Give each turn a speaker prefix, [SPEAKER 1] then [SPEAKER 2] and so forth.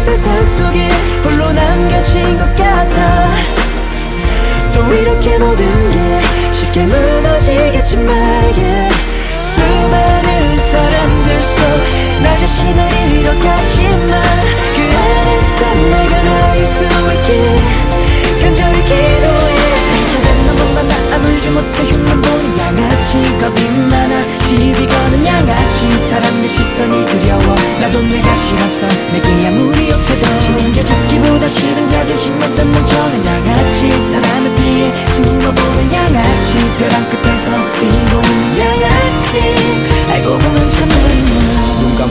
[SPEAKER 1] 세상 속에 홀로 남겨진 것 같아. 또 이렇게 모든 게 쉽게 무너지겠지만 yeah. 수많은 사람들 속 나 자신을 잃어갔지만 그 안에서 내가 나일 수 있게 간절히 기도해. 상처된 너만 나 아물지 못해 흉만 보는 양아치. 겁이 많아 시비 거는 양아치. 사람들 시선이 두려워 나도 내가 싫어서 내게 아무리 욕해도 챙겨주기보다 싫은 자존심만 쌓는 저는 양아치. 사람을 피해 숨어보는 양아치. 벼랑 끝